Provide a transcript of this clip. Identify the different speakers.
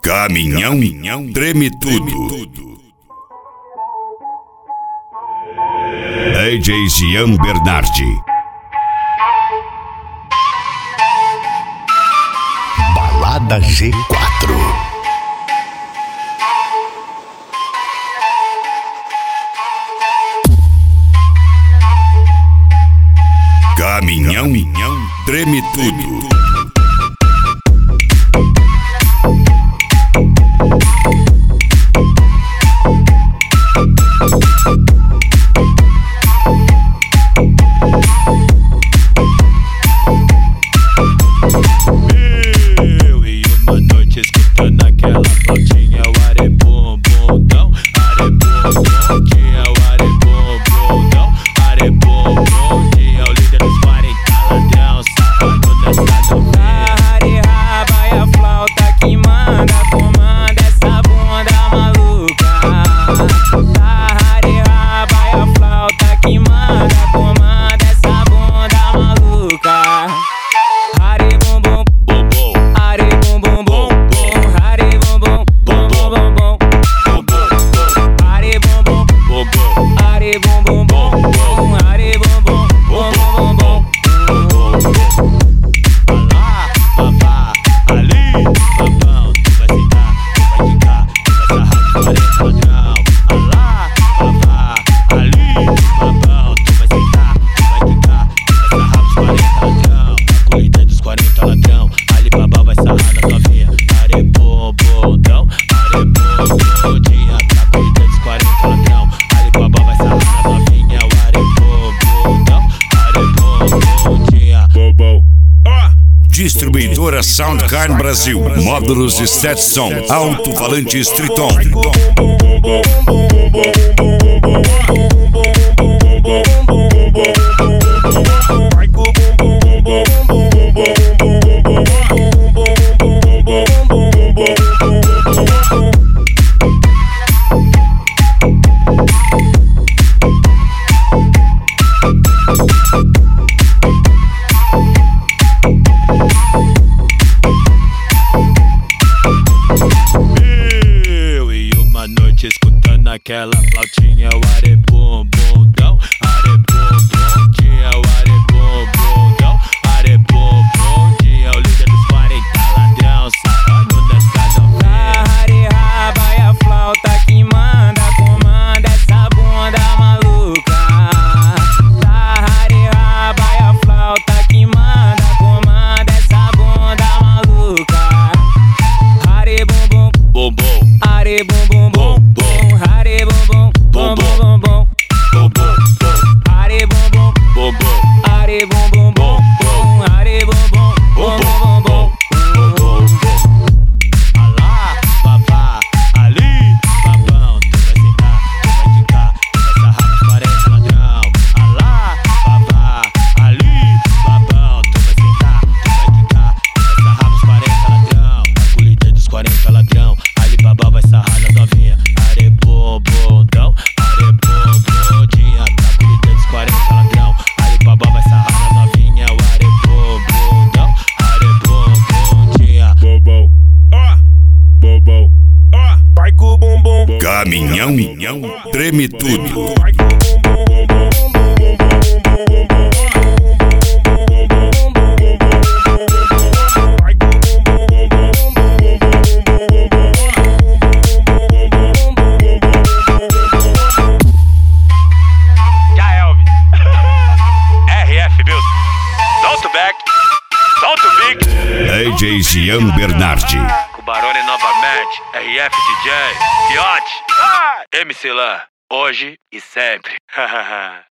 Speaker 1: Caminhão treme tudo. DJ Jean Bernardi.
Speaker 2: Balada G4.
Speaker 1: Caminhão treme tudo.
Speaker 3: Eu e uma noite escutando aquela flautinha, o arebum, bundão, arebum, bundinha, o arebum, bundão, arebum, bundinha, o líder dos 40 ladrão, sarrando nessa novinha.
Speaker 4: Raba e a flauta que manda, comanda essa bunda maluca. Raba e a flauta que manda, comanda essa bunda maluca. Hare bum bum bum bum, hare bum bum bum bum, hare bum bum bum bum bum bum, hare bum bum bum bum, hare bum bum bum bum, hare bum bum bum bum bum.
Speaker 3: Alá, babá, ali, babão, tu vai sentar, tu vai quicar, tu vai sarrar os 40 ladrão. Alá, babá, ali, babão, tu vai sentar, tu vai quicar, tu vai sarrar os 40 ladrão. A corrida dos 40 ladrão, ali babá vai sarrar na novinha. Arebum, bundão, arebum, bundinha. A corrida dos 40 ladrão, ali babá vai sarrar na novinha. O arebum, bundão, arebum, bundinha. Bobão.
Speaker 1: Distribuidora Soundcarn Brasil. Módulos de Stetson. Alto-falante Triton.
Speaker 3: Eu e uma noite escutando aquela flautinha, o arebum, bundão, arebum, bundinha, o arebum, bundão, arebum, bundinha, o líder dos 40 ladrão, sarrando nessa novinha.
Speaker 4: Raba e a flauta que manda, comanda essa bunda maluca. Raba e a flauta que manda, comanda essa bunda maluca. Hare bum bum
Speaker 3: Bum bum,
Speaker 4: hare bum bum bum bum, hare bum bum bum bum bum bum,
Speaker 3: bum bum,
Speaker 4: hare bum bum
Speaker 3: bum bum,
Speaker 4: hare bum bum bum bum, hare bum bum bum bum bum.
Speaker 3: Alá, babá, ali, babão, tu vai sentar, tu vai quicar, tu vai sarrar os 40 ladrão. Alá, babá, ali, babão, tu vai sentar, tu vai quicar, tu vai sarrar os 40 ladrão. A colheita dos 40 ladrão, ali babá vai sarrar nas novinha. Arebum, bundão, arebum, bundinha. A colheita dos 40 ladrão, ali babá vai sarrar nas novinha. O arebum, bundão, arebum, bundinha. Bobão, bobão, vai com o bumbum.
Speaker 1: Caminhão treme tudo.
Speaker 3: Vai com o bumbum. Vai com o bumbum. Já Elvis. RF Music. Don't back. Don't big.
Speaker 1: DJ Jean Bernardi.
Speaker 3: O Barone novamente. RF DJ. Fiote. MC Lan. Hoje e sempre.